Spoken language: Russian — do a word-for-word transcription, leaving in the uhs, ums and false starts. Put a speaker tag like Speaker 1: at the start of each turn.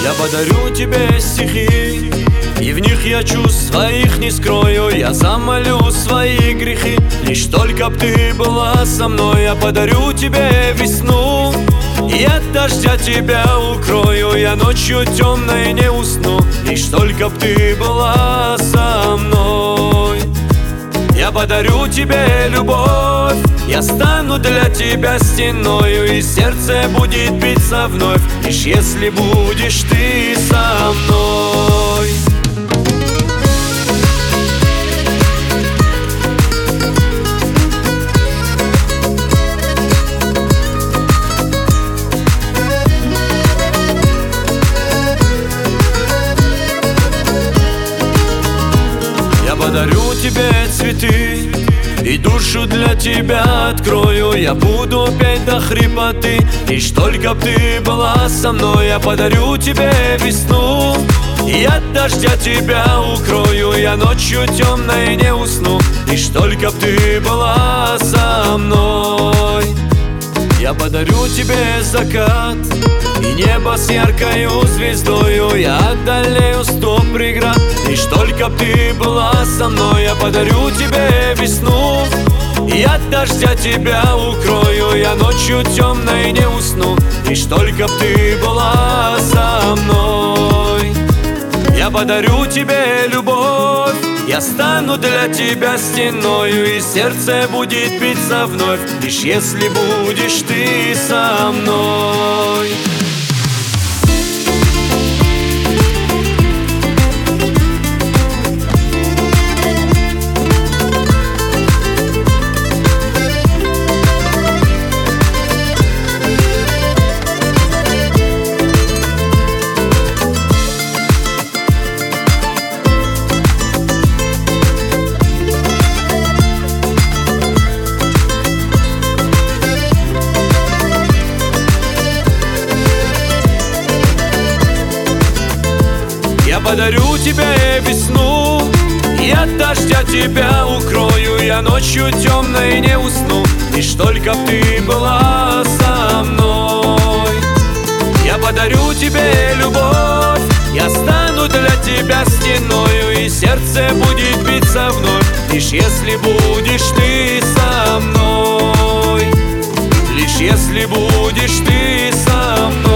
Speaker 1: Я подарю тебе стихи, и в них я чувств своих не скрою. Я замолю свои грехи, лишь только б ты была со мной. Я подарю тебе весну, и от дождя тебя укрою. Я ночью темной не усну, лишь только б ты была со мной. Я подарю тебе любовь, я стану для тебя стеною, и сердце будет биться вновь, лишь если будешь ты со мной. Я подарю тебе цветы, и душу для тебя открою. Я буду петь до хрипоты, лишь только б ты была со мной. Я подарю тебе весну, и от дождя тебя укрою. Я ночью темной не усну, лишь только б ты была со мной. Я подарю тебе закат и небо с яркою звездою. Я одолею сто преград, лишь только б ты была со мной. Я подарю тебе весну, и от дождя тебя укрою. Я ночью темной не усну, лишь только б ты была со мной. Я подарю тебе любовь, я стану для тебя стеною, и сердце будет биться вновь, лишь если будешь ты со мной. Я подарю тебе весну, и от дождя тебя укрою. Я ночью темной не усну, лишь только б ты была со мной. Я подарю тебе любовь, я стану для тебя стеною, и сердце будет биться вновь, лишь если будешь ты со мной. Лишь если будешь ты со мной.